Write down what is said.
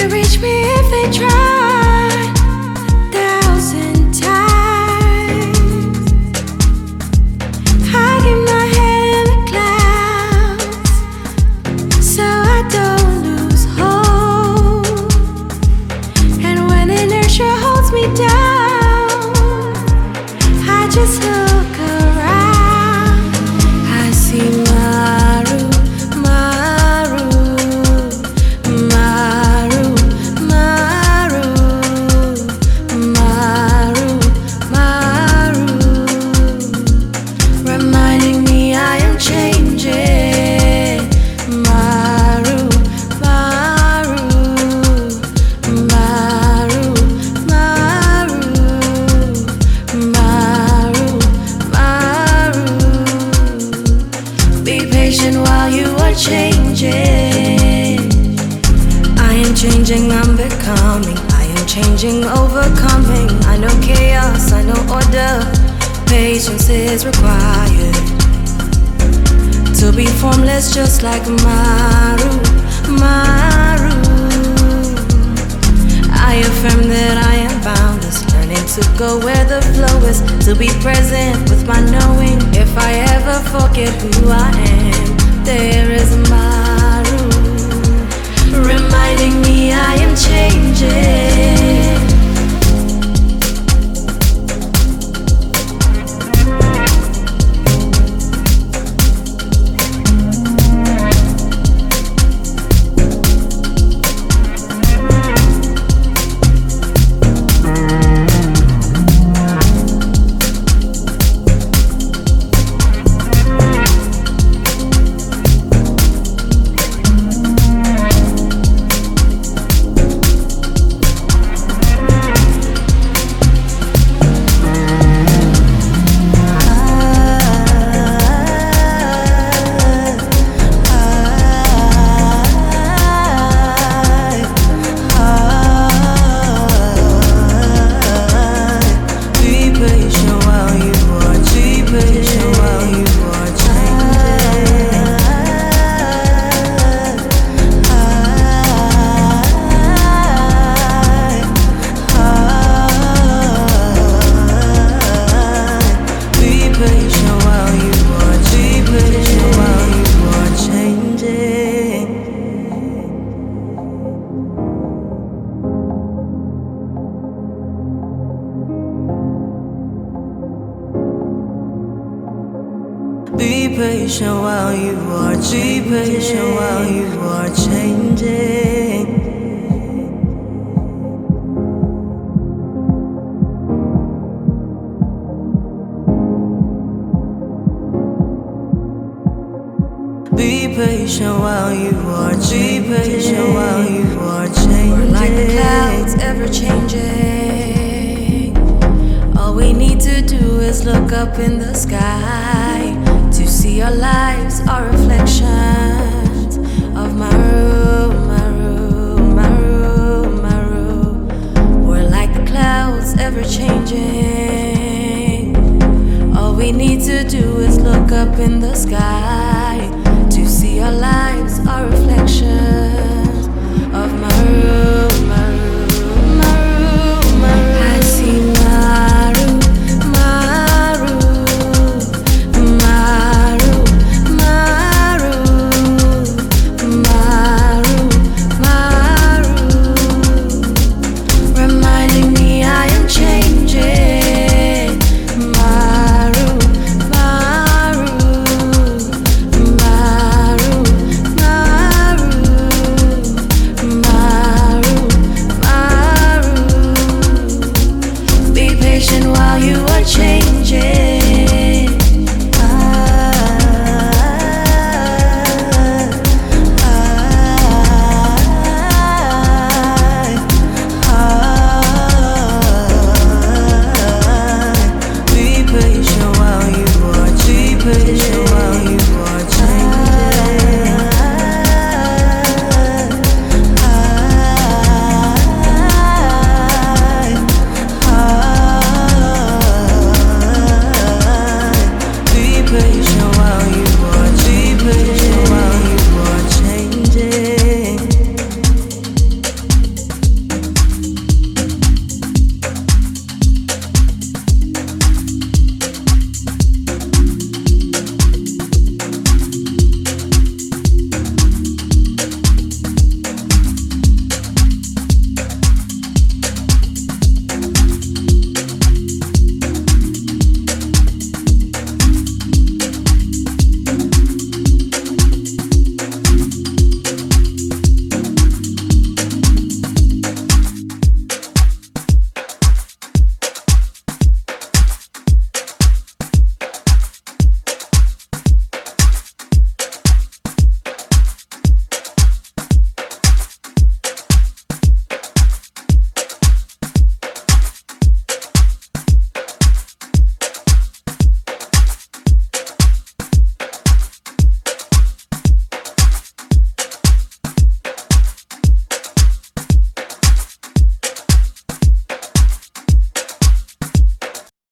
can't reach me if they try 1,000 times. I keep my head in the clouds so I don't lose hope. And when inertia holds me down, I just look around. I see Maru, Maru, Maru, Maru, Maru, Maru, reminding me I am changing. Maru, Maru, Maru, Maru, Maru, Maru. Be patient while you are changing. I am changing, I'm becoming. I am changing, overcoming. I know chaos, I know order. Patience is required to be formless, just like Maru, Maru. I affirm that I am boundless, learning to go where the flow is, to be present with my knowing. If I ever forget who I am, there is Maru, reminding me I am changing. Be patient while you are changing. Be patient while you are changing. Be patient while you are changing. Be patient while you are changing. We're like the clouds, ever changing. All we need to do is look up in the sky to see our lives, our reflection.